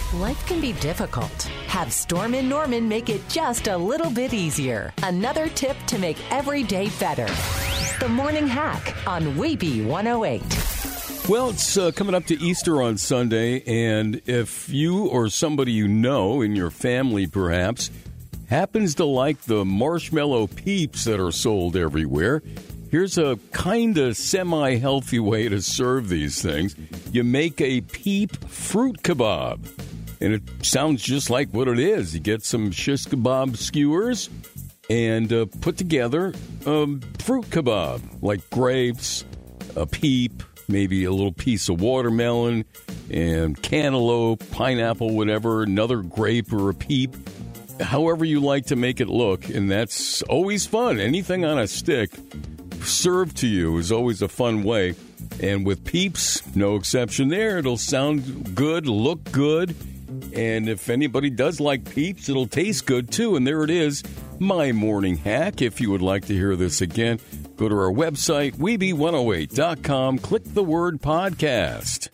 Life can be difficult. Have Storm & Norman make it just a little bit easier. Another tip to make every day better. The Morning Hack on Weeby 108. Well, it's coming up to Easter on Sunday, and if you or somebody you know in your family perhaps happens to like the marshmallow peeps that are sold everywhere, here's a kind of semi-healthy way to serve these things. You make a peep fruit kebab, and it sounds just like what it is. You get some shish kebab skewers and put together a fruit kebab, like grapes, a peep, maybe a little piece of watermelon, and cantaloupe, pineapple, whatever, another grape or a peep, however you like to make it look. And that's always fun. Anything on a stick served to you is always a fun way. And with peeps, no exception there. It'll sound good, look good. And if anybody does like peeps, it'll taste good too. And there it is, my morning hack. If you would like to hear this again, go to our website, Weeby108.com, click the word podcast.